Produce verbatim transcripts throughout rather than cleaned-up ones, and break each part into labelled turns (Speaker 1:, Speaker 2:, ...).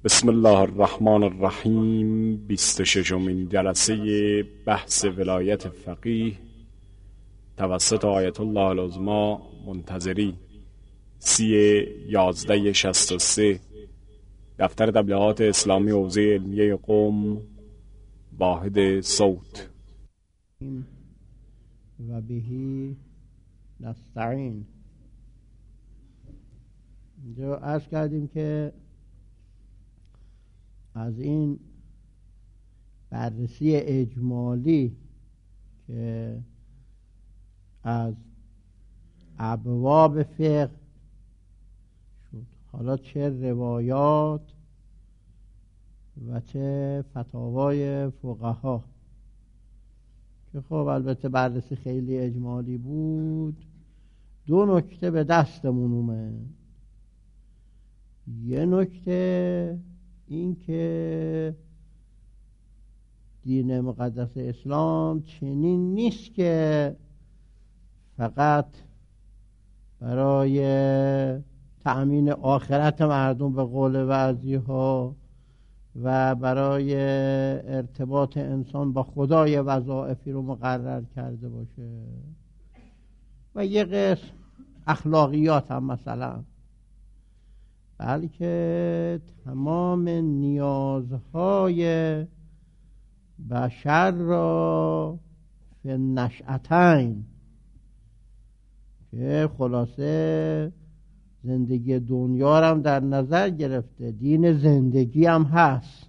Speaker 1: بسم الله الرحمن الرحیم. بیست و ششمین جلسه بحث ولایت فقیه توسط آیت الله العظمی منتظری، سی یازده شصت و سه، دفتر تبلیغات اسلامی حوزه علمیه قم، واحد صوت.
Speaker 2: و بهی نستعین. اینجا عرض کردیم که از این بررسی اجمالی که از ابواب فقه شد، حالا چه روایات و چه فتاوای فقها، که خب البته بررسی خیلی اجمالی بود، دو نکته به دستمون اومد. یه نکته این که دین مقدس اسلام چنین نیست که فقط برای تأمین آخرت مردم به قول بعضی ها و برای ارتباط انسان با خدای وظایفی رو مقرر کرده باشه و یه قسم اخلاقیات هم مثلا، بلکه تمام نیازهای بشر را فی النشأتین، که خلاصه زندگی دنیا را هم در نظر گرفته، دین زندگی هم هست.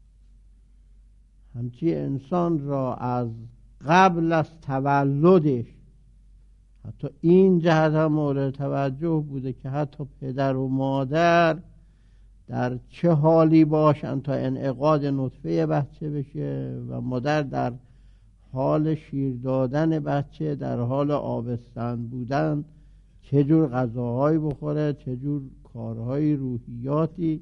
Speaker 2: همچی انسان را از قبل از تولدش، حتی این جهت هم مورد توجه بوده که حتی پدر و مادر در چه حالی باشن تا انعقاد نطفه بچه بشه و مادر در حال شیر دادن بچه، در حال آبستن بودن، چه جور غذاهایی بخوره، چه جور کارهای روحیاتی،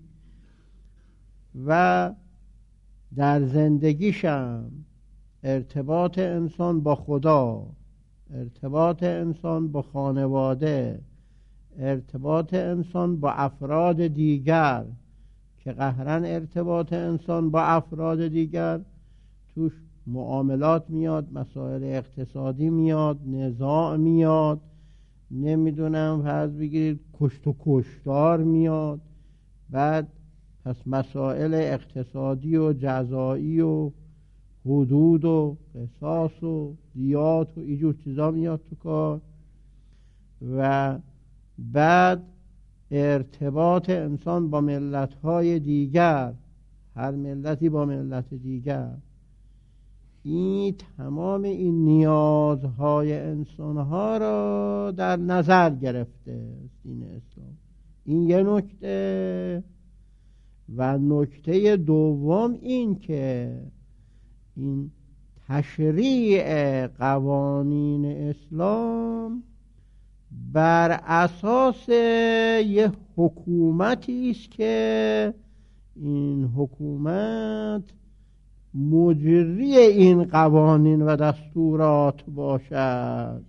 Speaker 2: و در زندگیشم ارتباط انسان با خدا، ارتباط انسان با خانواده، ارتباط انسان با افراد دیگر، که قهرن ارتباط انسان با افراد دیگر توش معاملات میاد، مسائل اقتصادی میاد، نزاع میاد، نمیدونم فرض بگیرید کشت و کشتار میاد، بعد پس مسائل اقتصادی و جزایی و حدود و قصاص و دیات و اینجور چیزا میاد تو کار، و بعد ارتباط انسان با ملت‌های دیگر، هر ملتی با ملت دیگر. این تمام این نیازهای انسانها را در نظر گرفته دین اسلام. این یه نکته. و نکته دوم این که این تشریع قوانین اسلام بر اساس یه حکومتی است که این حکومت مجری این قوانین و دستورات باشد.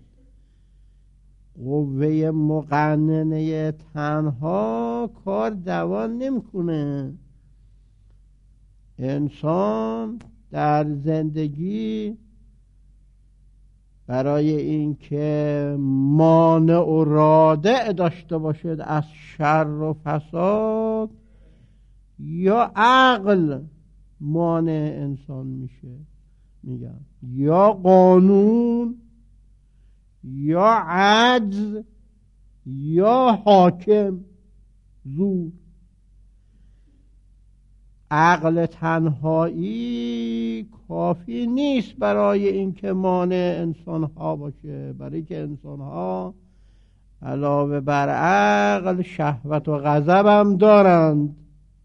Speaker 2: قوه مقننه تنها کار دوان نمیکنه. انسان در زندگی برای اینکه مانع و رادع داشته باشد از شر و فساد، یا عقل مانع انسان میشه، میگم یا قانون، یا عجز، یا حاکم زور. عقل تنهایی کافی نیست برای اینکه مانع انسان ها باشه، برای که انسان ها علاوه بر عقل شهوت و غضب هم دارند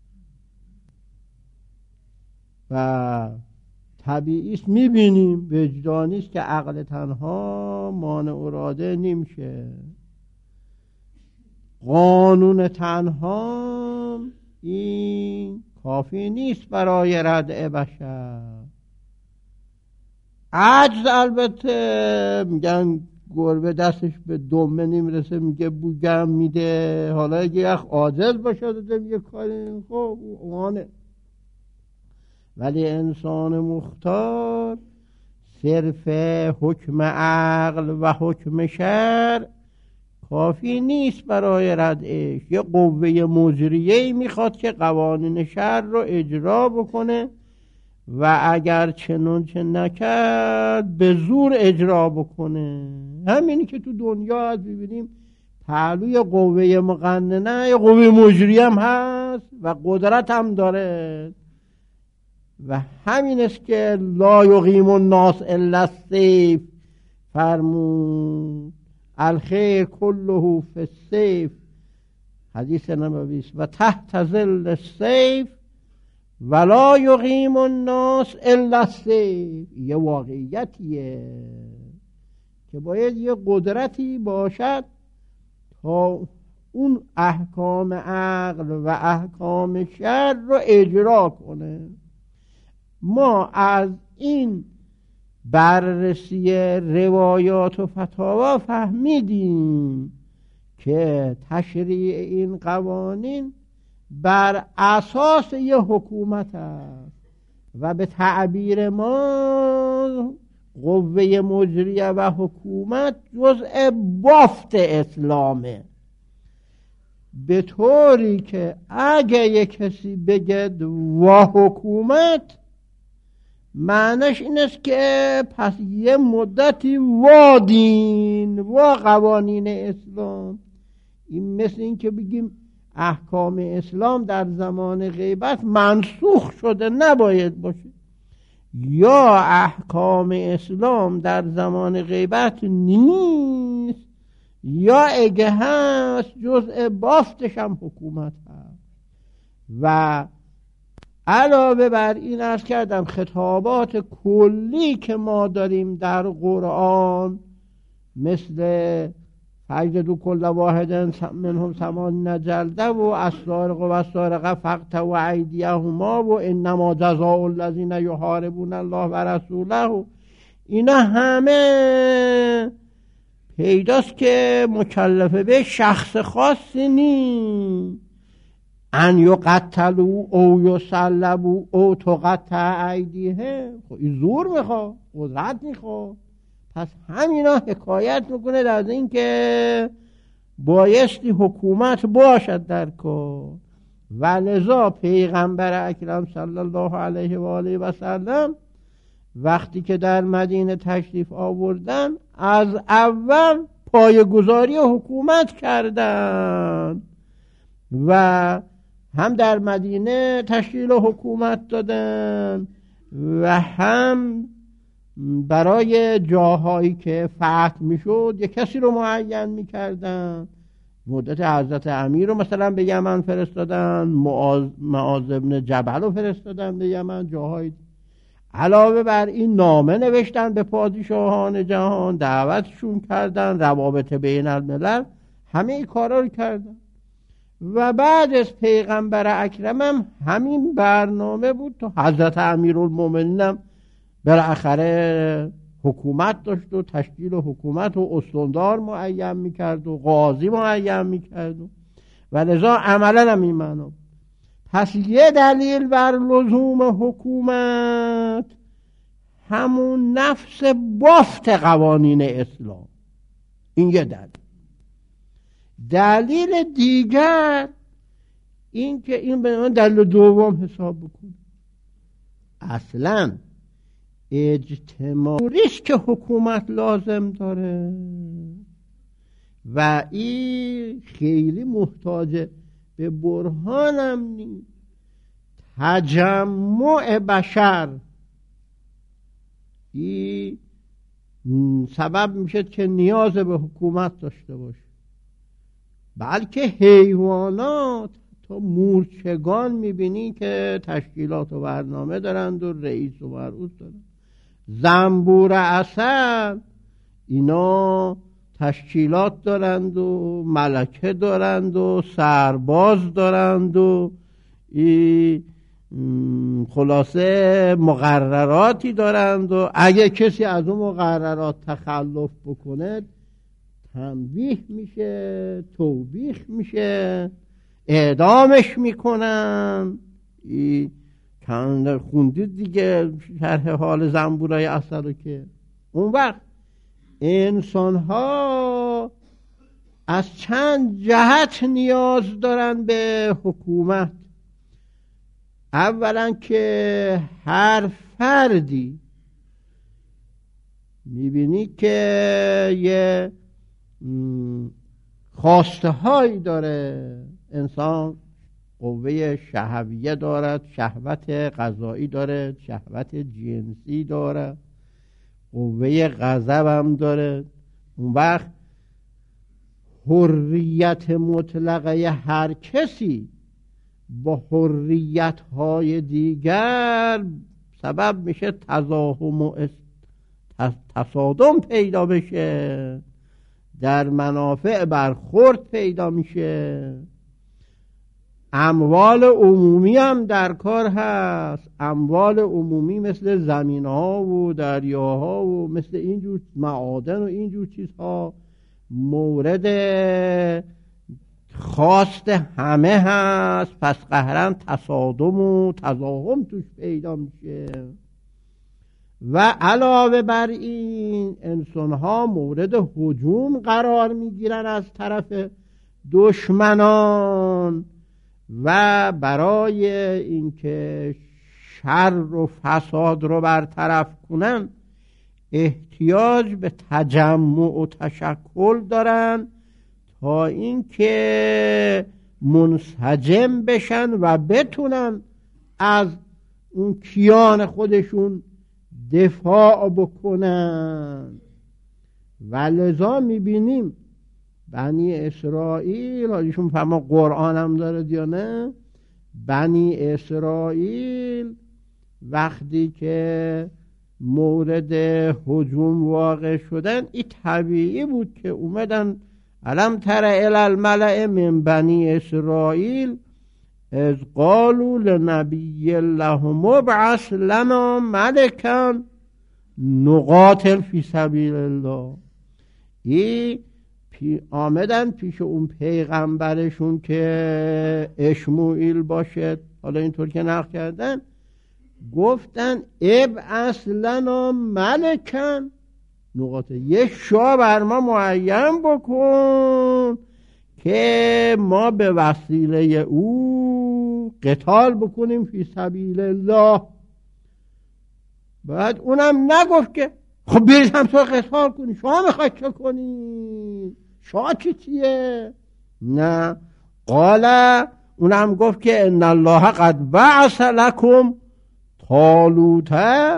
Speaker 2: و طبیعی است، میبینیم وجدانی است که عقل تنها مانع و رادع نمیشه. قانون تنها این کافی نیست برای ردع بشر. عجز البته میگن گربه دستش به دمه نمیرسه میگه بوگم میده، حالا اگه یخ عاجز باشه داده میگه کاری خب اونه. ولی انسان مختار صرف حکم عقل و حکم شرع کافی نیست برای ردعش. یه قوه مجریه‌ای میخواد که قوانین شرع رو اجرا بکنه و اگر چنون چه نکرد به زور اجرا بکنه. همینی که تو دنیا هست ببینیم پهلوی قوه مقننه یه قوه مجریه هم هست و قدرت هم داره و همین است که لا یقیم الناس الا السیف فرمود الخیر کله فی السیف، حدیث نبوی است، و تحت ظل السیف ولا یقیم الناس الا السیف. یه واقعیتیه که باید یه قدرتی باشد تا اون احکام عقل و احکام شرع رو اجرا کنه. ما از این بررسی روایات و فتاوا فهمیدیم که تشریع این قوانین بر اساس یه حکومت است و به تعبیر ما قوه مجریه و حکومت جزء بافت اسلامه، به طوری که اگه یک کسی بگه و حکومت معنیش این است که پس یه مدتی وا دین و قوانین اسلام. این مثل این که بگیم احکام اسلام در زمان غیبت منسوخ شده، نباید باشه. یا احکام اسلام در زمان غیبت نیست یا اگه هست جزء بافتش هم حکومت هست. و علاوه بر این عرض کردم خطابات کلی که ما داریم در قرآن مثل فجلدوا کل واحد منهم ثمانین جلده و السارق و السارقه فاقطعوا ایدیهما و انما جزاء الذین یحاربون الله و رسوله، اینا همه پیداست که مکلفه به شخص خاصی نیست. ان یقتلوا او یصلبوا او تقطع ایدیهم، خب این زور میخواد، قدرت میخواد. پس همینا حکایت میکنه در این که بایستی حکومت باشد در کار. و لذا پیغمبر اکرم صلی الله علیه و آله و سلم وقتی که در مدینه تشریف آوردن از اول پایه‌گذاری حکومت کردن و هم در مدینه تشکیل حکومت دادن و هم برای جاهایی که فتح میشد یک کسی رو معین میکردن. مدت حضرت امیر رو مثلا به یمن فرستادن، معاذ معاذ ابن جبل رو فرستادن به یمن، جاهایی. علاوه بر این نامه نوشتن به پادشاهان جهان، دعوتشون کردن، روابط بین الملل، همه این کارا رو کردن. و بعد از پیغمبر اکرم هم همین برنامه بود تا حضرت امیرالمومنین هم بالاخره حکومت داشت و تشکیل حکومت و استاندار معین میکرد و قاضی معین میکرد و لذا عملا هم این معنا. پس یه دلیل بر لزوم حکومت همون نفس بافت قوانین اسلام، این یه دلیل. دلیل دیگر این که این به من دلیل دوم حساب بکنه، اصلا اجتماعیست که حکومت لازم داره و این خیلی محتاج به برهانم نیست. تجمع بشر این سبب میشه که نیاز به حکومت داشته باشه، بلکه حیوانات تا مورچگان میبینی که تشکیلات و برنامه دارند و رئیس و مرئوس دارند. زنبور عسل اینا تشکیلات دارند و ملکه دارند و سرباز دارند و خلاصه مقرراتی دارند و اگه کسی از اون مقررات تخلف بکنه تنبیه میشه، توبیخ میشه، اعدامش میکنن. چند خوندید دیگه شرح حال زنبورای اسد رو که اون وقت انسان ها از چند جهت نیاز دارن به حکومت. اولا که هر فردی میبینی که یه خواسته هایی داره. انسان قوه شهویه دارد، شهوت غذایی داره، شهوت جنسی داره، قوه غضب هم داره. اون وقت حریت مطلقه هر کسی با حریت های دیگر سبب میشه تزاحم و تصادم پیدا بشه، در منافع برخورد پیدا میشه. اموال عمومی هم در کار هست. اموال عمومی مثل زمین ها و دریاها و مثل اینجور معادن و اینجور چیزها مورد خواست همه هست. پس قهرن تصادم و تزاحم توش پیدا میشه. و علاوه بر این انسان ها مورد هجوم قرار میگیرن از طرف دشمنان و برای اینکه شر و فساد رو برطرف کنن احتیاج به تجمع و تشکل دارن تا اینکه منسجم بشن و بتونن از اون کیان خودشون دفاع بکنن. و لذا میبینیم بنی اسرائیل، ایشون فهمه قرآن هم داره یا نه، بنی اسرائیل وقتی که مورد هجوم واقع شدن این طبیعی بود که اومدن الم تر الی الملأ من بنی اسرائیل از قالوا لنبی الله مبعث لنا ملکا نقاتل فی سبیل الله. این پی آمدن پیش اون پیغمبرشون که اشموئیل باشد، حالا اینطور که نقل کردن، گفتن ابعث لنا ملکا نقاتل، یه شاه بر ما معین بکن که ما به وسیله او قتال بکنیم فی سبیل الله. بعد اونم نگفت که خب برید هم تو قتال کنی، شما میخواید چه کنی، شما چی چیه؟ نه، قال اونم گفت که ان الله قد بعث لکم طالوت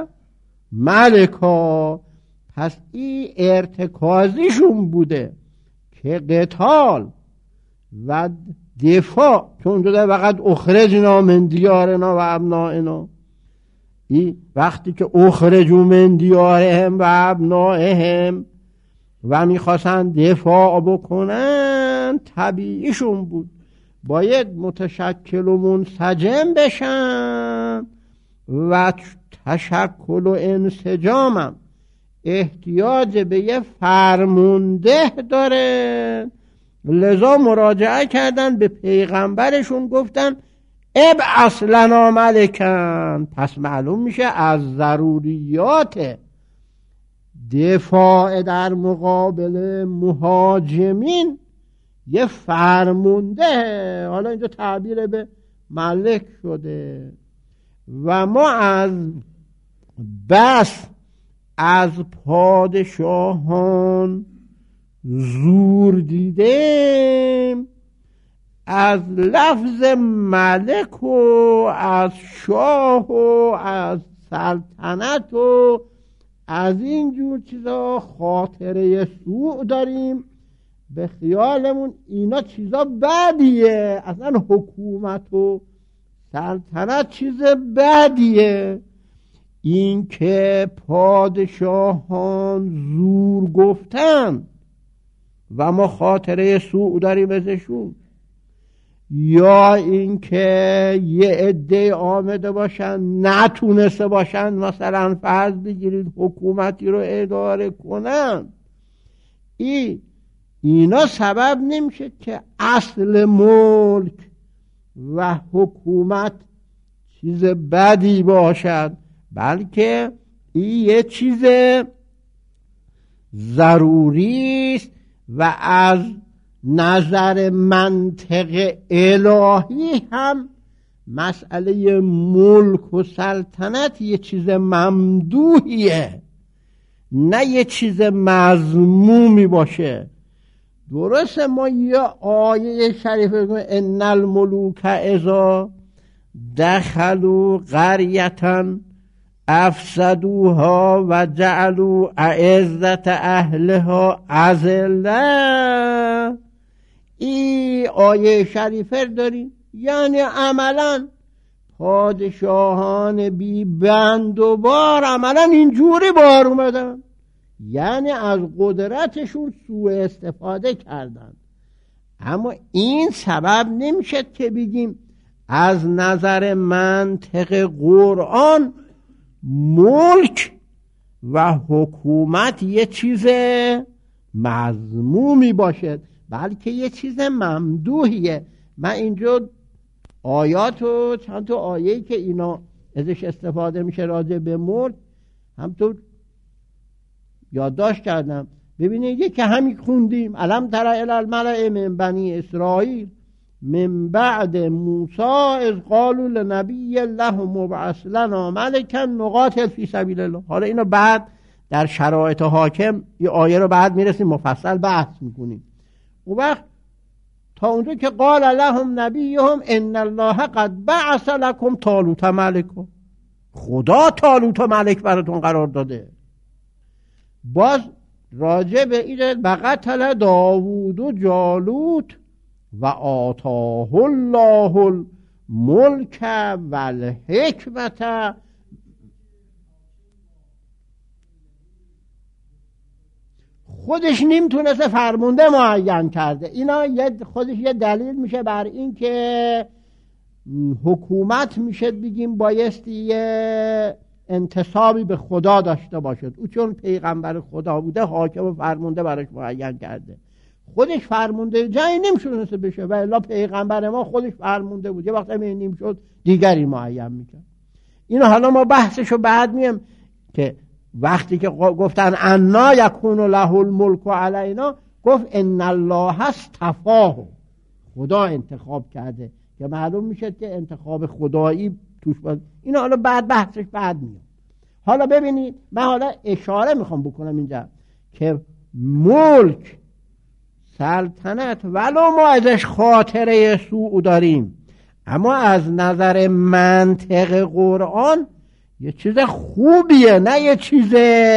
Speaker 2: ملکا. پس این ارتکازیشون بوده که قتال و دفاع، چون جدا وقت اخرجنا من دیارنا و ابنائنا، این وقتی که اخرجوا من دیارهم و ابنائهم و میخواستن دفاع بکنن، طبیعیشون بود باید متشکل و منسجم بشن و تشکل و انسجامم احتیاج به یه فرمانده داره. لذا مراجعه کردن به پیغمبرشون، گفتن ابعث لنا ملکا. پس معلوم میشه از ضروریات دفاع در مقابل مهاجمین یه فرمانده، حالا اینجا تعبیر به ملک شده. و ما از بس از پادشاهان زور دیدیم، از لفظ ملک و از شاه و از سلطنت و از این جور چیزا خاطره سوء داریم، به خیالمون اینا چیزا بدیه، اصلا حکومت و سلطنت چیز بدیه. این که پادشاهان زور گفتن و ما خاطره سوء داریم ازشون، یا این که یه عده آمده باشن نتونسته باشن مثلا فرض بگیرید حکومتی رو اداره کنن، این اینا سبب نمیشه که اصل ملک و حکومت چیز بدی باشد، بلکه این یه چیز ضروری است و از نظر منطق الهی هم مسئله ملک و سلطنت یه چیز ممدوحیه، نه یه چیز مذمومی باشه. درسته ما یه آیه شریفه کنیم ان الملوک اذا دخلوا قریة افسدوها و جعلوا اعزة اهلها اذلة. این آیه شریفه داریم، یعنی عملا پادشاهان بی بند و بار عملا اینجوری بار اومدن، یعنی از قدرتشون سوء استفاده کردن. اما این سبب نمیشه که بگیم از نظر منطق قرآن ملک و حکومت یه چیز مذمومی باشه، بلکه یه چیز ممدوحیه. من اینجا آیات و چند تا آیه‌ای که اینا ازش استفاده میشه راجع به ملک همطور یادداشت کردم. ببینید یکی همین خوندیم الم تر الی الملأ من بنی اسرائیل من بعد موسی اذ قالوا لنبی الله مبعث لنا ملکا نقاتل فی سبیل الله. حالا اینو بعد در شرایط حاکم این آیه رو بعد میرسیم مفصل بحث میکنیم. اون وقت تا اونجا که قال لهم نبیهم ان الله قد بعث لكم طالوت ملکا، خدا طالوت ملک براتون قرار داده. باز راجع به این بقتل داوود و جالوت و آتاه الله الملک و الحکمت، خودش نمیتونسته فرمانده معین کرده. اینا خودش یه دلیل میشه بر این که حکومت میشه بگیم بایستی یه انتصابی به خدا داشته باشد. او چون پیغمبر خدا بوده حاکم و فرمانده براش معین کرده، خودش فرمانده جایی نمیشونسته بشه و الا پیغمبر ما خودش فرمانده بود، یه وقت همین نمیشد دیگری معین میکرد. اینو حالا ما بحثشو بعد میم که وقتی که گفتن انا یکون له الملک علینا، گفت ان الله اصطفاه، خدا انتخاب کرده، که معلوم میشه که انتخاب خدایی توش بود. اینا حالا بعد بحثش بعد میاد. حالا ببینید من حالا اشاره میخوام بکنم اینجا که ملک سلطنت ولو ما ازش خاطره سوء داریم، اما از نظر منطق قرآن یه چیز خوبیه، نه یه چیز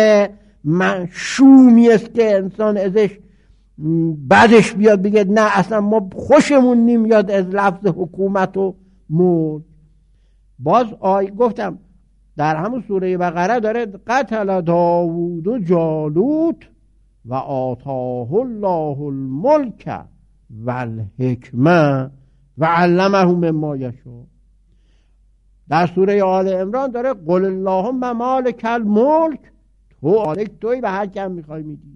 Speaker 2: شومی است که انسان ازش بعدش بیاد بگه نه اصلا ما خوشمون نمیاد از لفظ حکومت و ملک. باز آی گفتم در همون سوره بقره داره قتل داوود و جالوت و آتاه الله الملک و الحکمه و علمه مما یشاء. در سوره آل عمران داره قل اللهم مالک الملک، تو مالک توی به هر کم میخوای میدی.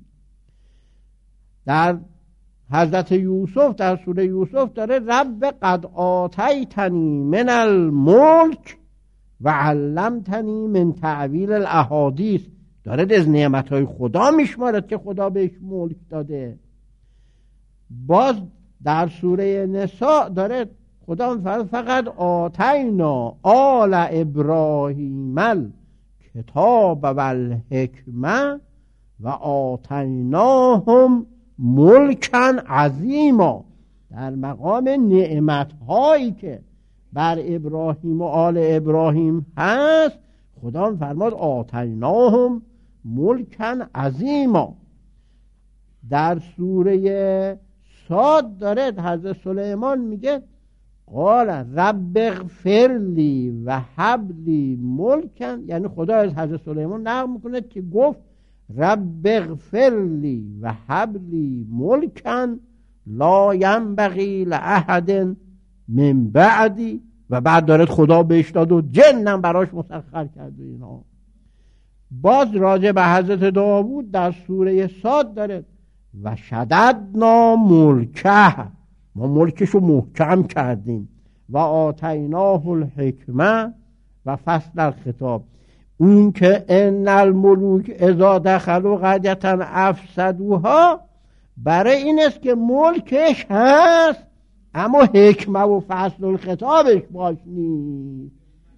Speaker 2: در حضرت یوسف در سوره یوسف داره رب قد آتیتنی من الملک و علمتنی من تعویل الاحادیث، داره از نعمتهای خدا میشمارد که خدا بهش ملک داده. باز در سوره نساء داره خدا فقط آتینا آل ابراهیم الکتاب و الحکمه و آتیناهم ملکا عظیما. در مقام نعمت هایی که بر ابراهیم و آل ابراهیم هست خدا فرماد آتیناهم ملکا عظیما. در سوره صاد داره حضرت سلیمان میگه قال رب اغفر لی و هب لی ملکا، یعنی خدا از حضرت سلیمان نقل میکنه که گفت رب اغفر لی و هب لی ملکا لا ینبغی لاحد من بعدی، و بعد دارد خدا بهش داد و جنم براش مسخر کرد و اینا. باز راجع به حضرت داوود در سوره صاد داره و شددنا ملکه، ما ملکشو محکم کردیم. و آتیناه الحکمه و فصل الخطاب، اون که ان الملوک اذا دخلوا قریة افسدوها، برای این است که ملکش هست اما حکمه و فصل الخطابش باش نیست.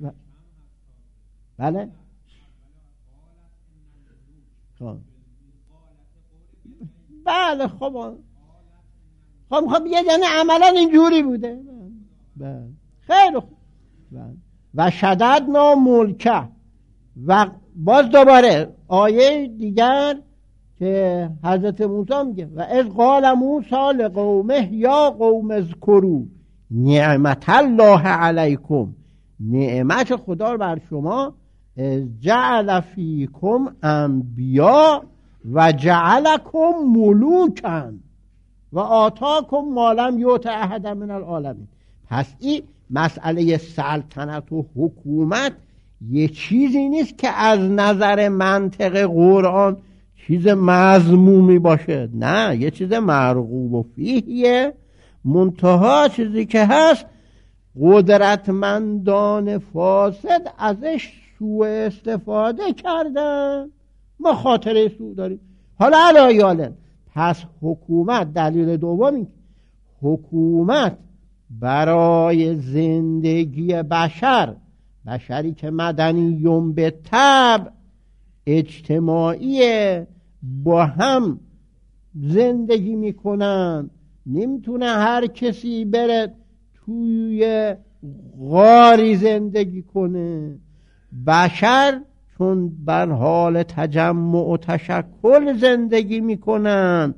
Speaker 2: بله خب بله خب خب خب یه یعنی عملا اینجوری بوده. بله خیلی خوب. و شددنا ملکه، و باز دوباره آیه دیگر که حضرت موسی میگه و اذ قال موسی لقومه یا قوم اذکروا نعمت الله علیکم، نعمت خدا بر شما، جعل فیکم انبیا و جعلکم ملوکا و آتاکم ما لم یؤت احدا من العالمین. پس این مسئله سلطنت و حکومت یه چیزی نیست که از نظر منطق قرآن چیز مذمومی باشه، نه، یه چیز مرغوب و فیهیه. منتها چیزی که هست قدرتمندان فاسد ازش سوء استفاده کردن، ما خاطره سوء داریم. حالا علایالن، پس حکومت، دلیل دومی، حکومت برای زندگی بشر، بشری که مدنیون به طبع اجتماعیه، با هم زندگی میکنن، نمیتونه هر کسی بره توی غاری زندگی کنه. بشر چون بر حال تجمع و تشکل زندگی میکنن،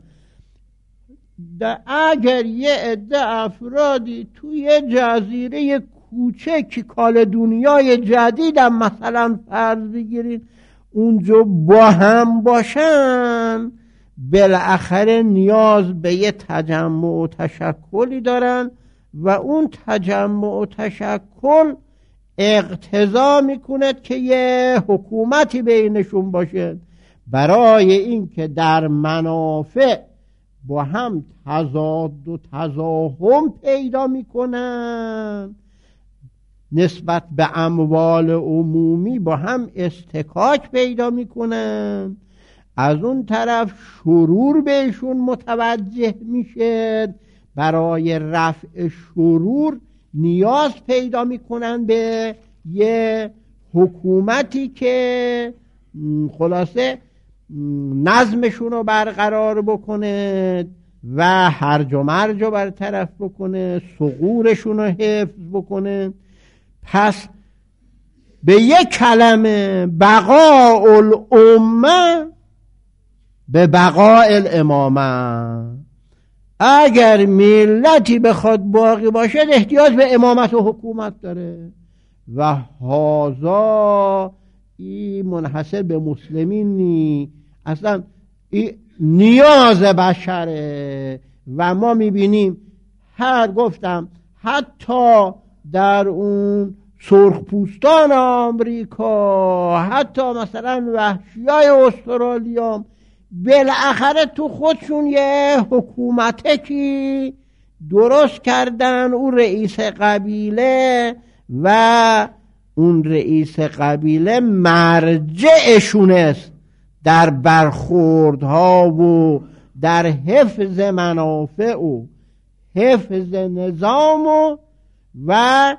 Speaker 2: اگر یه عده افرادی توی جزیره کوچکی کال دنیای جدید هم مثلا فرض بگیرید اونجا با هم باشن، بالاخره نیاز به یه تجمع و تشکلی دارن و اون تجمع و تشکل اقتضا میکنه که یه حکومتی بینشون باشه، برای اینکه در منافع با هم تضاد و تزاحم پیدا میکنن، نسبت به اموال عمومی با هم استکاک پیدا میکنن، از اون طرف شرور بهشون متوجه میشه، برای رفع شرور نیاز پیدا میکنن به یه حکومتی که خلاصه نظمشون رو برقرار بکنه و هرج و مرج رو برطرف بکنه، ثغورشون رو حفظ بکنه. پس به یک کلمه بقاء الامه به بقاء الامامه، اگر ملتی بخواد باقی باشه احتیاج به امامت و حکومت داره. و هذا این منحصر به مسلمین نی، اصلا این نیاز بشره. و ما میبینیم هر گفتم حتی در اون سرخپوستان آمریکا، حتی مثلا وحشیای استرالیا، بالاخره تو خودشون یه حکومته که درست کردن، اون رئیس قبیله و اون رئیس قبیله مرجعشون است در برخوردها و در حفظ منافع و حفظ نظام و, و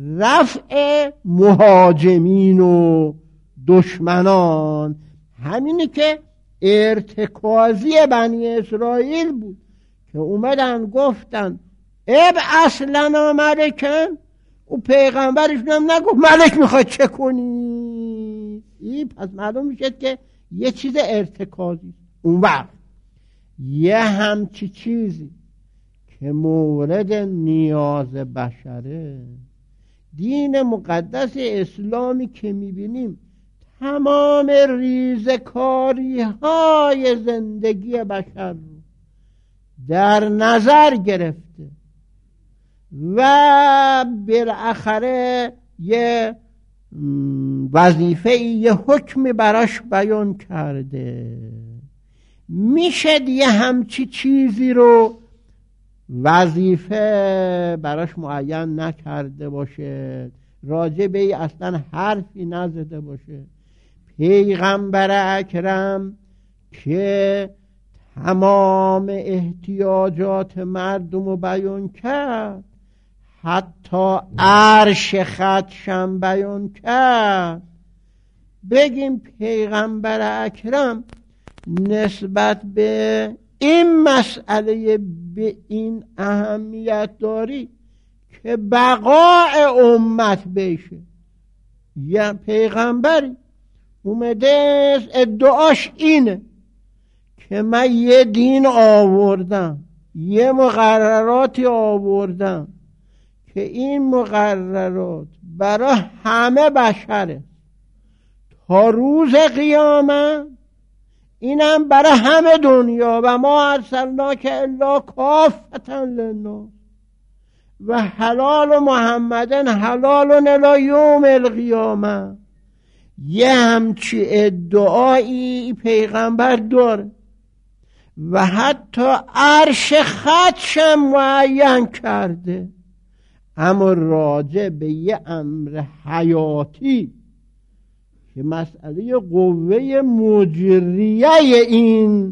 Speaker 2: رفع مهاجمین و دشمنان. همینی که ارتکازی بنی اسرائیل بود که اومدن گفتن اب اصلا ملکن، و پیغمبرشون هم نگفت ملک میخواد چه کنی. این پس معلوم میشه که یه چیز ارتکازی. اون وقت یه همچی چیزی که مورد نیاز بشره، دین مقدس اسلامی که میبینیم تمام ریزکاری های زندگی بشر رو در نظر گرفته و بالاخره یه وظیفه، یه حکم براش بیان کرده. میشه یه همچی چیزی رو وظیفه براش معین نکرده باشه، راجع به ای اصلا حرفی نزده باشه. پیغمبر اکرم که تمام احتیاجات مردم رو بیان کرد، حتی عرش خدشم بیان کرد. بگیم پیغمبر اکرم نسبت به این مسئله به این اهمیت داری که بقاء امت بشه. یه پیغمبری اومده ادعاش اینه که من یه دین آوردم، یه مقرراتی آوردم که این مقررات برای همه بشره تا روز قیامت، اینم برای همه دنیا. و ما ارسلناک الا کافة للناس و حلال محمدن حلال الی یوم القیامه. یه همچی ادعایی پیغمبر داره و حتی عرش خدشم معین کرده. اما راجع به یه امر حیاتی که مسئله قوه مجریه این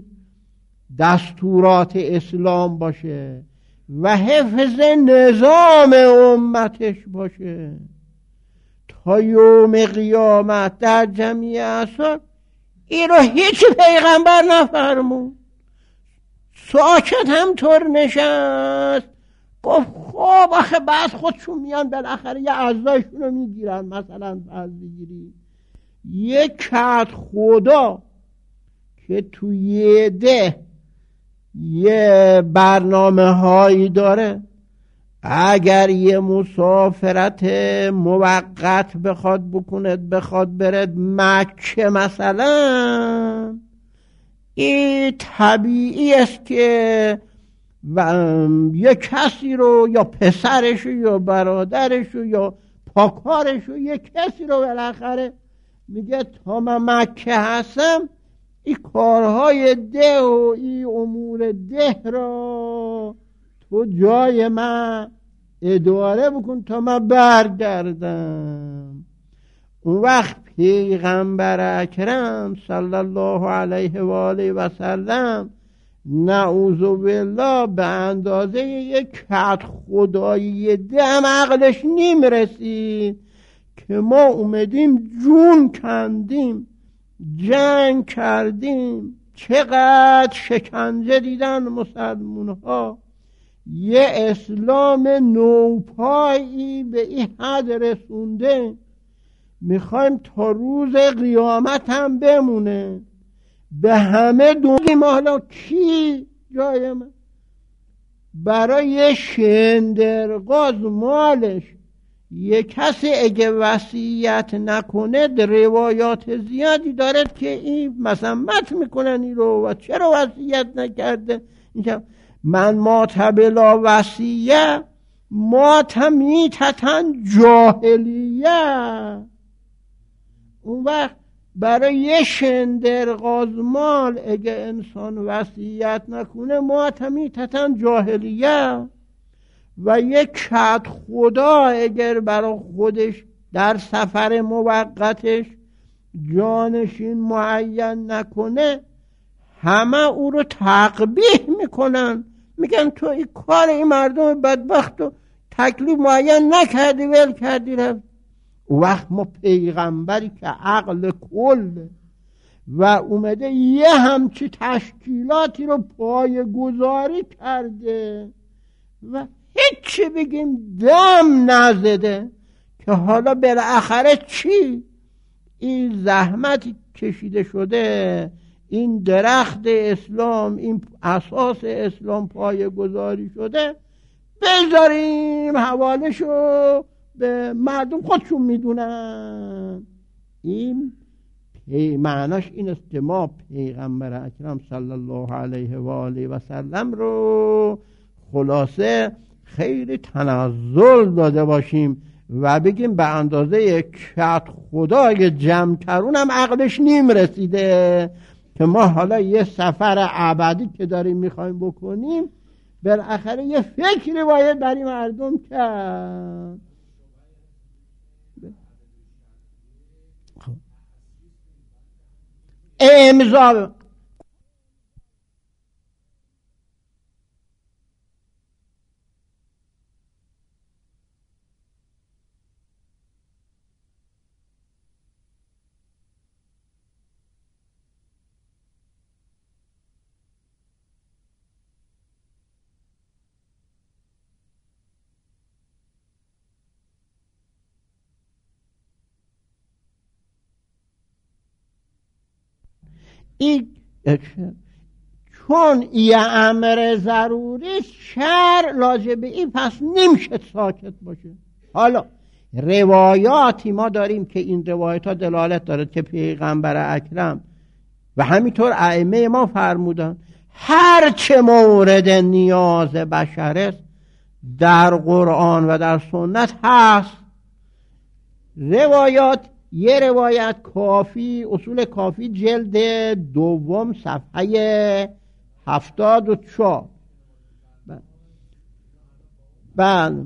Speaker 2: دستورات اسلام باشه و حفظ نظام امتش باشه تا یوم قیامت در جمعی اصحاب، این رو هیچ پیغمبر نفرمون. ساکت هم طور نشست، گفت خب آخه بعد خودشون میان بالاخره یه اعضایشون رو میگیرن. مثلا فرض بگیری یک کت خدا که تو یه ده یه برنامه هایی داره، اگر یه مسافرت موقت بخواد بکند، بخواد برد مکه مثلا، این طبیعی است که و یه کسی رو یا پسرش رو یا برادرش رو یا پاکارش رو یه کسی رو بالاخره میگه تا من مکه هستم این کارهای ده و این امور ده را تو جای من اداره بکن تا من برگردم. اون وقت پیغمبر اکرم صلی الله علیه و آله و سلم نعوذ بالله به اندازه یک کت خدایی دم عقلش نیم رسید که ما اومدیم جون کندیم، جنگ کردیم، چقدر شکنجه دیدن مسلمون ها، یه اسلام نوپایی به این حد رسونده، میخوایم تا روز قیامت هم بمونه. به همه دنیا حالا کی جای من برای شندرغاز مالش یه کسی اگه وصیت نکنه، روایات زیادی دارد که این مذمت میکنن این رو و چرا وصیت نکرده. من مات بلا وصیه مات میتتن جاهلیه. اون وقت برای یه شندرغاز مال اگه انسان وصیت نکنه مات میتتن جاهلیه. و یک کت خدا اگر برای خودش در سفر موقتش جانشین معین نکنه، همه او رو تقبیح میکنن، میگن تو این کار این مردم بدبخت رو تکلیف معین نکردی، ول کردی رفت. وقت ما پیغمبری که عقل کل و اومده یه همچی تشکیلاتی رو پای گذاری کرده و هیچی بگیم دم نزده که حالا بالاخره چی؟ این زحمتی کشیده شده، این درخت اسلام، این اساس اسلام پای گذاری شده، بذاریم حوالشو به مردم خودشون میدونن. این معناش این است که ما پیغمبر اکرم صلی الله علیه و آله و سلم رو خلاصه خیلی تنزل داده باشیم و بگیم به اندازه کت خدای جمع کرون هم عقلش نیم رسیده که ما حالا یه سفر ابدی که داریم میخوایم بکنیم، بالاخره یه فکری باید برای مردم کرد. امضا این چون یه امر ضروری شر لاجبه این، پس نمیشه ساکت باشه. حالا روایاتی ما داریم که این روایت ها دلالت داره که پیغمبر اکرم و همینطور ائمه ما فرمودن هر چه مورد نیاز بشر است در قرآن و در سنت هست. روایات، یه روایت کافی، اصول کافی جلد دوم صفحه هفتاد و چهار. بله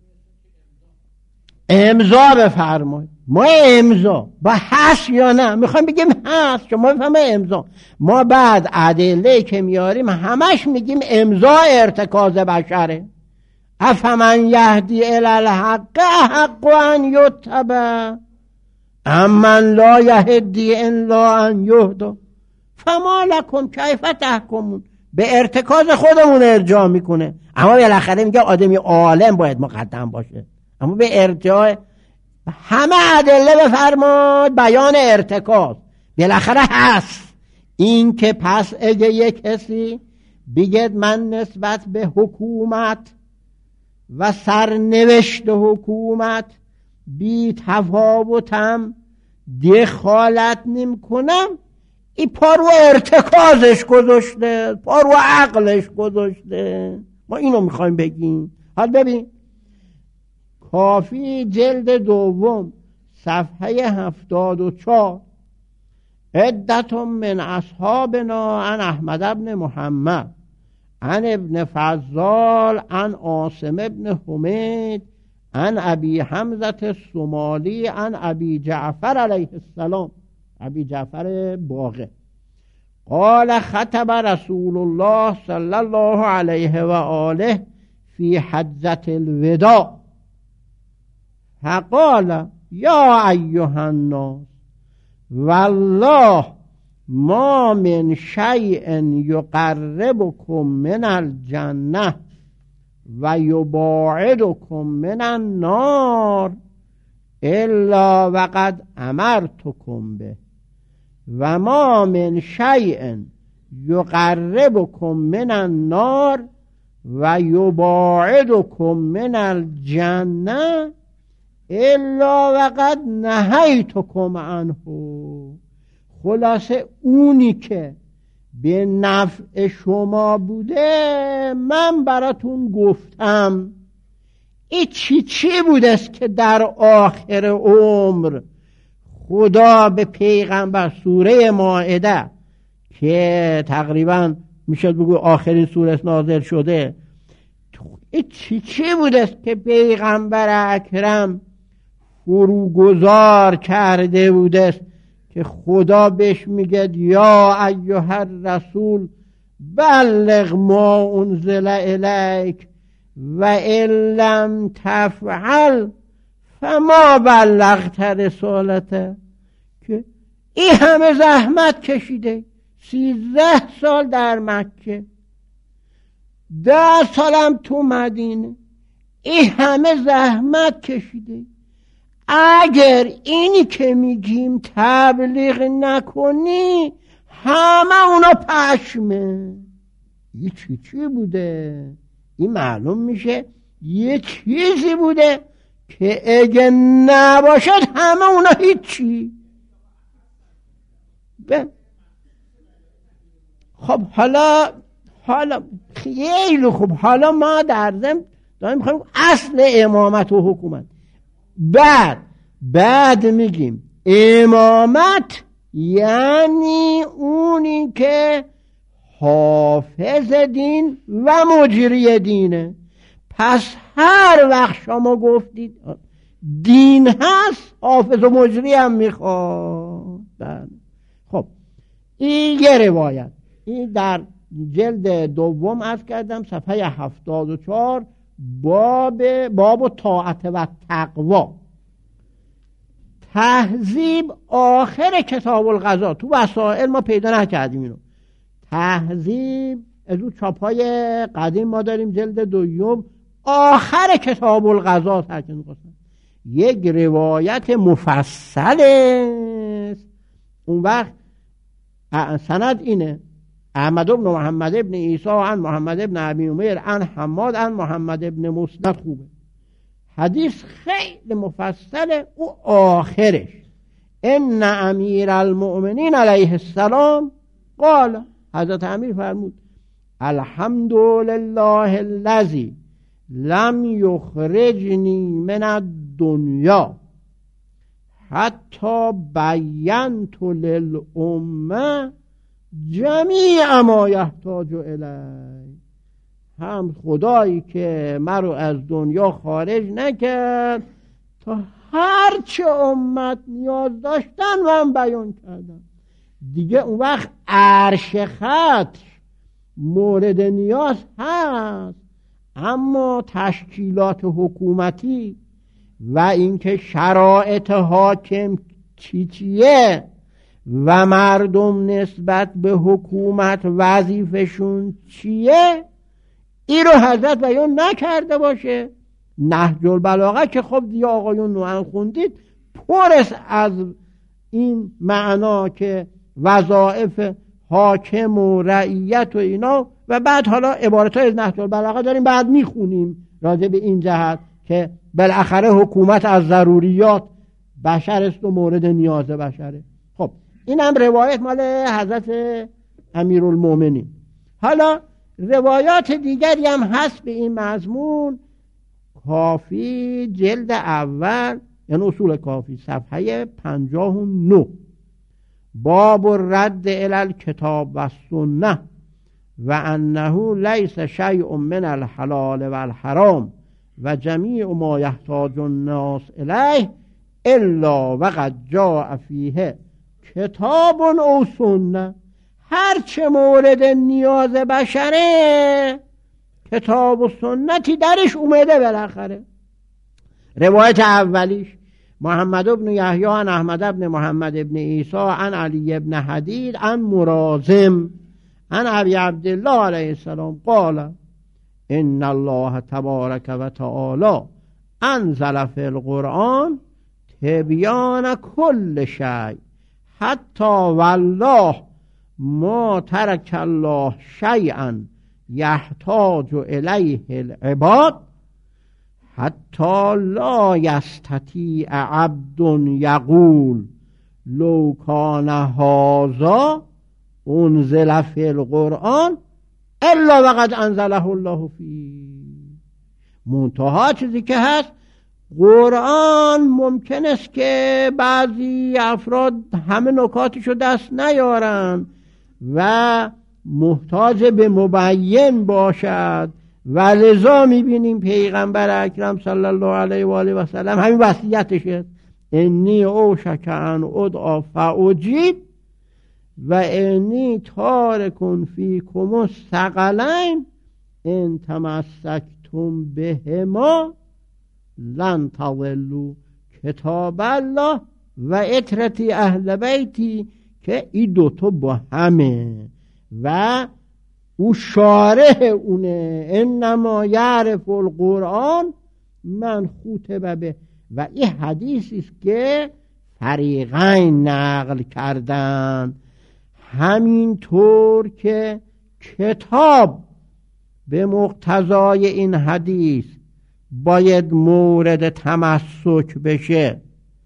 Speaker 2: امضا بفرمایید. ما امضا با هست یا نه میخوایم بگیم هست، شما بفهمه امضا. ما بعد ادله که میاریم همش میگیم امضا ارتکاز بشره. افمن یهدی الی الحق حق ان یتبع امن لا یهدی الا ان یهدی فما لکم کیف تحکمون. به ارتکاز خودمون ارجاع میکنه، اما بالاخره میگه آدمی عالم باید مقدم باشه. اما به ارجاع همه ادله بفرماد بیان ارتکاز بالاخره هست. این که پس اگه یک کسی بگید من نسبت به حکومت و سرنوشت حکومت بی تفاوتم دخالت نمی کنم، این پا رو ارتکازش گذاشته، پا رو عقلش گذاشته. ما اینو میخوایم بگیم. حال ببین کافی جلد دوم صفحه هفتاد و چهار عدت من اصحابنا عن احمد ابن محمد عن ابن فضال عن عاصم ابن حمید عن ابی حمزة الصومالی عن ابی جعفر علیه السلام، ابی جعفر باقر، قال خطب رسول الله صلی الله علیه و آله فی حجة الوداع فقال یا ایها الناس والله ما من شیء یقربکم من الجنه و یباعدکم من النار الا وقد امرتکم به و ما من شیء یقربکم من النار و یباعدکم من الجنه الا وقد نهیتکم عنه. خلاصه اونی که به نفع شما بوده من براتون گفتم. این چی چی بوده است که در آخر عمر خدا به پیغمبر، سوره مائده که تقریبا میشد بگو آخرین سوره نازل شده، این چی چی بوده است که پیغمبر اکرم فروگذار کرده بوده است که خدا بهش میگه یا ایها الرسول بلغ ما انزل الیک و ان لم تفعل فما بلغت رسالته. که این همه زحمت کشیده، سیزده سال در مکه، ده سالم تو مدینه، این همه زحمت کشیده. اگر اینی که میگیم تبلیغ نکنی همه اونا پشمه. یه چی چی بوده؟ این معلوم میشه یه چیزی بوده که اگه نباشد همه اونا هیچی. خب حالا حالا خیلی خوب، حالا ما در ضمن داریم میخوایم اصل امامت و حکومت. بعد بعد میگیم امامت یعنی اونی که حافظ دین و مجری دینه. پس هر وقت شما گفتید دین هست، حافظ و مجری هم میخواد. خب این یه روایت، این در جلد دوم عرض کردم صفحه هفتاد و چهار، باب باب طاعت و تقوا. تهذیب آخر کتاب القضا، تو وسائل ما پیدا نکردیم اینو. تهذیب از اون چاپای قدیم ما داریم، جلد دوم آخر کتاب القضا ترکن قسم یک روایت مفصل است. اون وقت سند اینه: احمد بن محمد بن عیسی عن محمد بن ابی عمیر عن حماد عن محمد بن مسند. خوبه، حدیث خیلی مفصله. او آخرش ان امیر المؤمنین علیه السلام قال، حضرت امیر فرمود: الحمدلله الذی لم یخرجنی من الدنیا حتی بینت للامه جمیع ما یحتاج الی. هم خدایی که مرو از دنیا خارج نکرد تا هر چه امت نیاز داشتن من بیان کردم. دیگه اون وقت عرش خط مورد نیاز هست، اما تشکیلات حکومتی و اینکه شرایط حاکم چی چیه و مردم نسبت به حکومت وظیفشون چیه، این رو حضرت بیان نکرده باشه. نهج البلاغه که خب دیگه آقایون نوعا خوندید، پرس از این معنا که وظایف حاکم و رعیت و اینا، و بعد حالا عبارت‌های از نهج البلاغه داریم بعد میخونیم راجع به این جهت که بالاخره حکومت از ضروریات بشر است و مورد نیاز بشره. خب این هم روایت مال حضرت امیرالمومنین. حالا روایات دیگری هم هست به این مضمون. کافی جلد اول، یعنی اصول کافی، صفحه پنجاه و نه، باب رد الی الکتاب و سنه و انه لیس شیء من الحلال و الحرام و جمیع ما یحتاج الناس الیه الا وقد جاء فیه کتاب او سنه. هر چه مورد نیاز بشره کتاب و سنتی درش اومده بالاخره. روایت اولیش محمد بن یحیی عن احمد بن محمد بن عیسی عن علی بن حدید عن مرازم عن ابی عبدالله علیه السلام قال ان الله تبارک و تعالی انزل فی القرآن تبیان کل شیء حتی والله ما ترک الله شیئا یحتاج الیه العباد حتی لا یستطیع عبد یقول لو کان هذا انزل فی القرآن الا وقد انزله الله فی. منتها چیزی که هست، قرآن ممکن است که بعضی افراد همه نکاتشو دست نیارن و محتاج به مبین باشد، و لذا میبینیم پیغمبر اکرم صلی الله علیه و آله و سلم همین وصیتشه: انی اوشک ان ادعا فاجیب و انی تارک فیکم الثقلین ان تمسکتم بهما لن تضلوا کتاب الله و اطرتی اهل بیتی، که این دوتا با همه و او شارح اونه. انما یعرف القرآن من خوتب به. و این حدیثی است که فریقین نقل کردن، همینطور که کتاب به مقتضای این حدیث باید مورد تمسک بشه،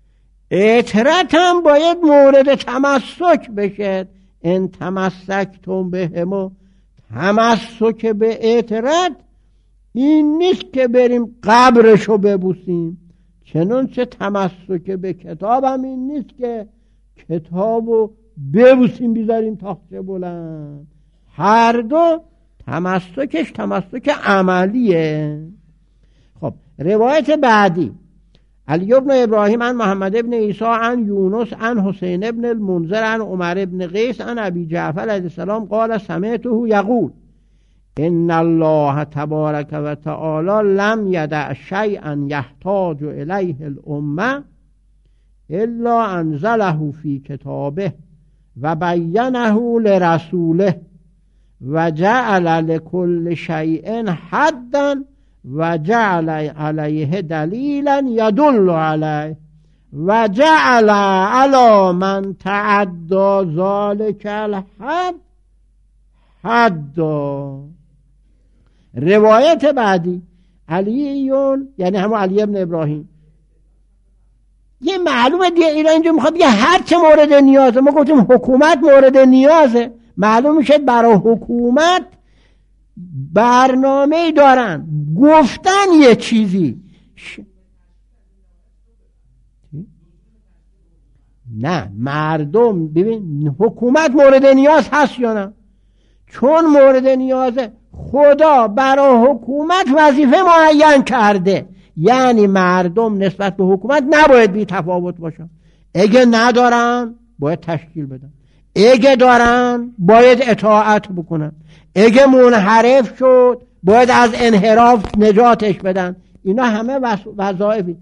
Speaker 2: اطرت هم باید مورد تمسک بشه. ان تمسکتم بهما، تمسک به اطرت این نیست که بریم قبرشو ببوسیم، چنانچه تمسک به کتاب هم این نیست که کتابو ببوسیم بیذاریم تاقچه بلند. هر دو تمسکش تمسک عملیه. خب روایت بعدی علی ابن ابراهیم عن محمد ابن عیسی عن یونس عن حسین ابن المنذر عن عمر ابن قیس عن ابی جعفر علیه السلام قال سمعته یقول ان الله تبارک و تعالی لم یدع شیئا یحتاج الیه الامه الا انزله فی کتابه و بینه لرسوله و جعل لكل شیء حدا و جعل علیه دلیلا یدل علیه و جعل علی من تعدى ذلك الحد حدا. روایت بعدی علیون یعنی همون علی ابن ابراهیم. یه معلومه دیگه اینا اینجا میخواد بگه هر چه مورد نیازه. ما گفتیم حکومت مورد نیازه، معلوم میشه برای حکومت برنامه دارن، گفتن یه چیزی ش... نه مردم ببین حکومت مورد نیاز هست یا نه؟ چون مورد نیازه خدا برای حکومت وظیفه معین کرده، یعنی مردم نسبت به حکومت نباید بی تفاوت باشن. اگه ندارن باید تشکیل بدن، اگه دارن باید اطاعت بکنن، اگه منحرف شد باید از انحراف نجاتش بدن. اینا همه وظایفی.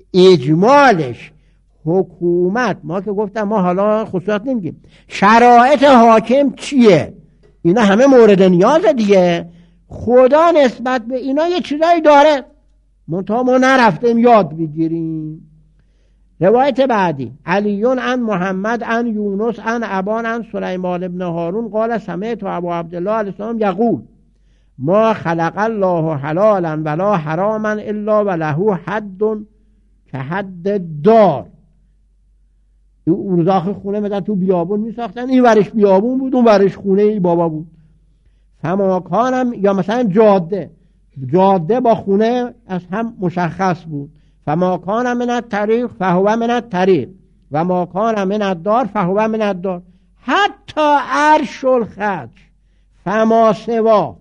Speaker 2: اجمالش حکومت، ما که گفتم ما حالا خصوصات نمیگیم، شرایط حاکم چیه، اینا همه مورد نیازه دیگه. خدا نسبت به اینا یه چیزایی داره، منتها ما نرفتیم یاد بگیریم. روایت بعدی علیون عن محمد عن یونس عن ابان عن سلیمان ابن هارون قال سمعت ابو عبدالله علیه السلام یقول ما خلق الله حلالا ولا حراما الا وله حد که حد دار. اون داخل خونه میدن تو بیابون میساختن، این ورش بیابون بود اون ورش خونه ای بابا بود. فماکانم یا مثلا جاده جاده با خونه از هم مشخص بود. فما کان من الطریق فهو من الطریق و ما کان من الدار فهو من الدار حتی عرش الخج فما سوا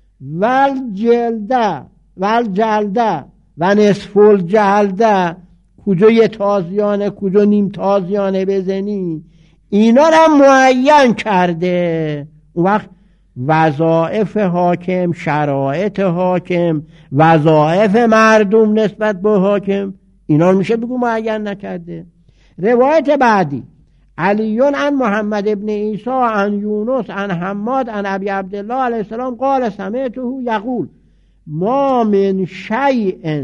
Speaker 2: والجلده والجلده و نصف الجلده، کجا یه تازیانه کجا نیم تازیانه بزنی، اینا را معین کرده. اون وقت وظایف حاکم، شرایط حاکم، وظایف مردم نسبت به حاکم، اینا رو میشه بگو معین نکرده. روایت بعدی علیون عن محمد ابن عیسی عن یونس عن حماد عن ابی عبدالله علیه السلام قال سمعته یقول ما من شیء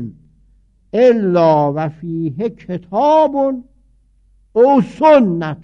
Speaker 2: الا و فیه کتاب او سنت.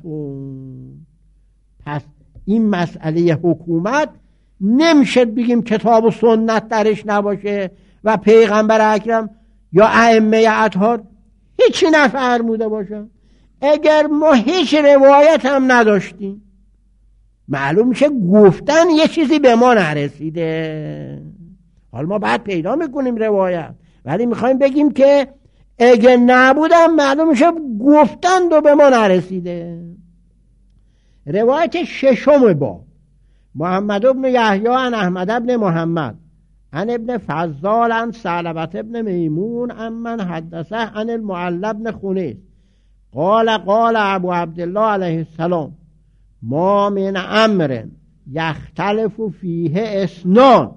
Speaker 2: پس این مسئله حکومت نمیشه بگیم کتاب و سنت درش نباشه و پیغمبر اکرم یا ائمه اطهار هیچی نفرموده باشه. اگر ما هیچ روایت هم نداشتیم معلوم میشه گفتن یه چیزی به ما نرسیده. حالا ما بعد پیدا میکنیم روایت، ولی میخوایم بگیم که اگر نبودم معلوم میشه گفتن دو به ما نرسیده. روایت ششم با محمد ابن یحیی عن احمد ابن محمد عن ابن فضال عن ثعلبة ابن میمون عن من حدثه عن المعلى ابن خنیس قال قال ابو عبدالله علیه السلام ما من امر یختلف فیه اثنان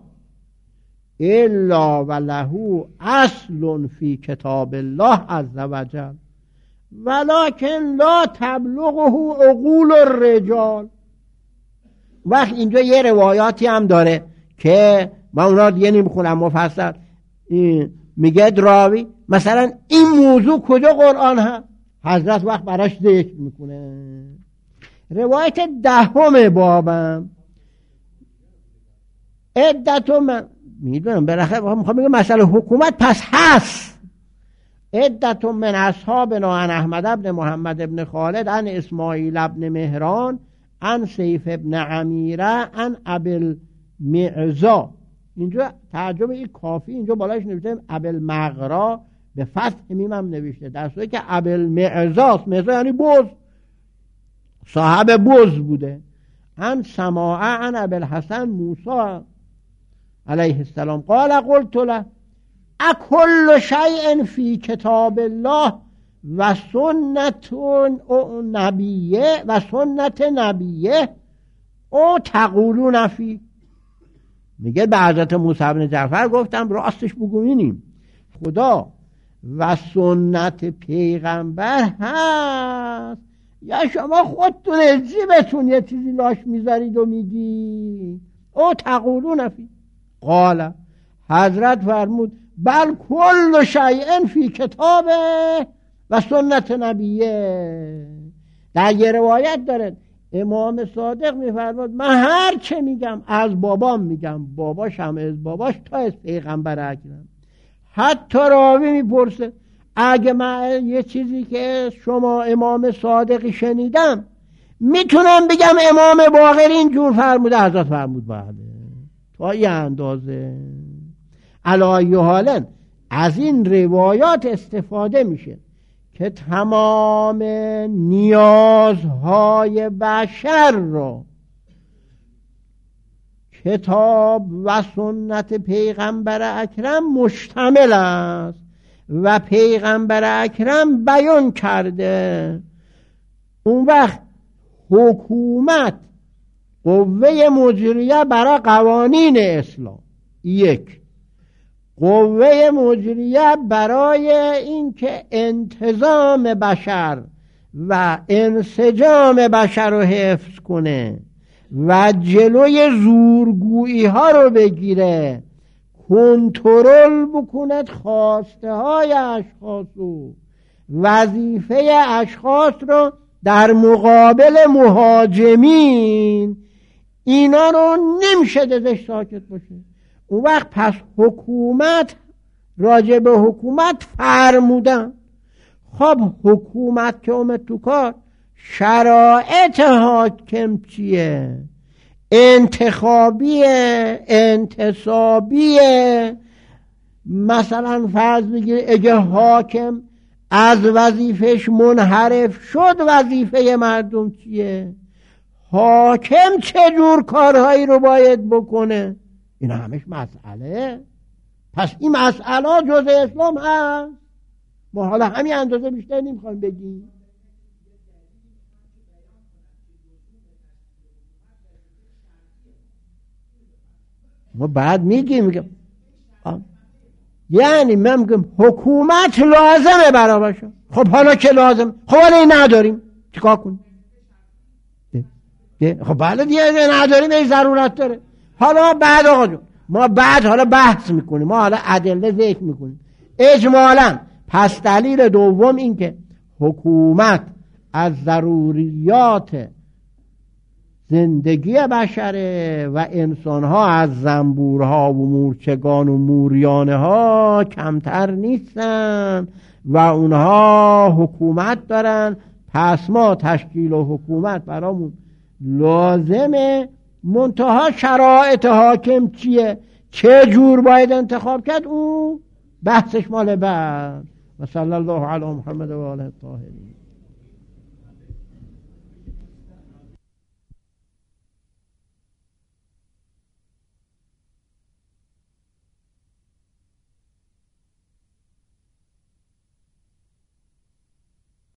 Speaker 2: الا وله اصل فی کتاب الله عز وجل ولکن لا تبلغه عقول الرجال. وقت اینجا یه روایاتی هم داره که من اونا دیگه نمیخونم مفصل، میگه راوی مثلا این موضوع کجا قرآن هست، حضرت وقت براش ذکر میکنه. روایت دهم بابم عدتو من میدونم بالاخره میخوام بگم مسئله حکومت پس هست. عدت من اصحابنا عن احمد ابن محمد ابن خالد عن اسماعیل ابن مهران عن سیف ابن عمیره عن ابل معزا. اینجا ترجمه این کافی اینجا بالاش نوشته ابل مغرا به فتح میم هم نوشته، در صورتی که ابل معزاست. معزا یعنی بز. صاحب بز بوده. ان سماع عن ابوالحسن موسی علیه السلام قال قلت له اکل شیء فی کتاب الله و سنت نبیه و سنت نبیه او تقولون فی. میگه به حضرت موسی بن جعفر گفتم راستش بگوینیم خدا و سنت پیغمبر هست یا شما خودتون عجیبتون یه چیزی لاش میذارید و میگی او تقولون فی. قال حضرت فرمود بل کل شیء فی کتابه و سنت نبیه. در یه روایت داره امام صادق میفرماد من هر چه میگم از بابام میگم، باباشم از باباش تا از پیغمبر اکرم. حتی راوی میپرسه اگه من یه چیزی که شما امام صادقی شنیدم میتونم بگم امام باقر اینجور فرموده؟ حضرت فرمود بله تا یه اندازه. علی حالن از این روایات استفاده میشه که تمام نیازهای بشر را کتاب و سنت پیغمبر اکرم مشتمل است و پیغمبر اکرم بیان کرده. اون وقت حکومت قوه مجریه برای قوانین اسلام، یک قوه مجریه برای اینکه انتظام بشر و انسجام بشر رو حفظ کنه و جلوی زورگویی ها رو بگیره، کنترل بکند خواسته های اشخاص و وظیفه اشخاص رو در مقابل مهاجمین، اینا رو نمیشه دلش ساکت باشه. اون وقت پس حکومت، راجع به حکومت فرمودن. خب حکومت که اومد تو کار، شرایط حاکم چیه؟ انتخابیه، انتصابیه. مثلا فرض بگیر اگه حاکم از وظیفش منحرف شد، وظیفه مردم چیه؟ حاکم چجور کارهایی رو باید بکنه؟ این همش مسئله. پس این مسئله جز اسلام هست. ما حالا همین اندازه بیشتر نمیخوایم بگیم. ما بعد میگیم میگم یعنی من میگم حکومت لازمه برابرش. خب حالا که لازم، خب حالا این نداریم چیکار کنیم؟ خب بله دیگه نداریم، این ضرورت داره. حالا بعد آقا جون ما بعد حالا بحث میکنیم، ما حالا ادله ذکر میکنیم اجمالا. پس دلیل دوم این که حکومت از ضروریات زندگی بشره و انسانها از زنبورها و مورچگان و موریانه ها کمتر نیستن و اونها حکومت دارن. پس ما تشکیل و حکومت برامون لازمه. منتها شرایط حاکم چیه، چه جور باید انتخاب کرد، اون بحثش مال بعد. و صلی الله علی محمد و آله الطاهرین.